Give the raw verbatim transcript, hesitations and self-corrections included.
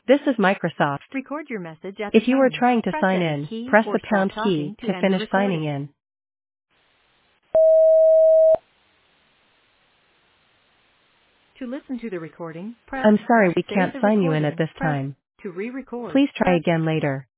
This is Microsoft. Record your message at the If you are tone. trying to Press sign any in, key press or the stop pound key talking to to end the finish signing recording. in. To listen to the recording, press I'm sorry we save can't the sign you in at recording. this Press time. to re-record. Please try Press again later.